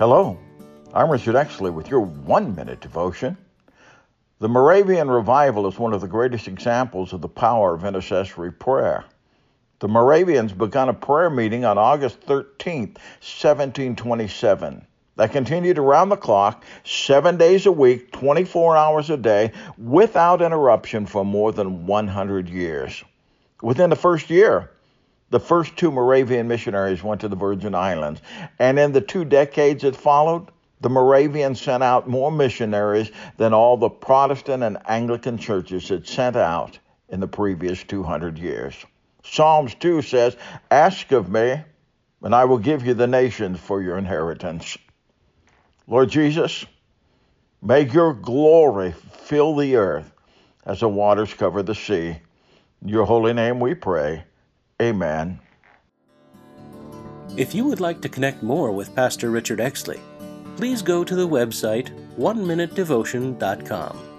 Hello, I'm Richard Exley with your 1-minute devotion. The Moravian revival is one of the greatest examples of the power of intercessory prayer. The Moravians began a prayer meeting on August 13th, 1727, that continued around the clock, 7 days a week, 24 hours a day, without interruption for more than 100 years. Within the first year, the first 2 Moravian missionaries went to the Virgin Islands, and in the 2 decades that followed, the Moravians sent out more missionaries than all the Protestant and Anglican churches had sent out in the previous 200 years. Psalms 2 says, "Ask of me, and I will give you the nations for your inheritance." Lord Jesus, may your glory fill the earth as the waters cover the sea. In your holy name we pray. Amen. If you would like to connect more with Pastor Richard Exley, please go to the website oneminutedevotion.com.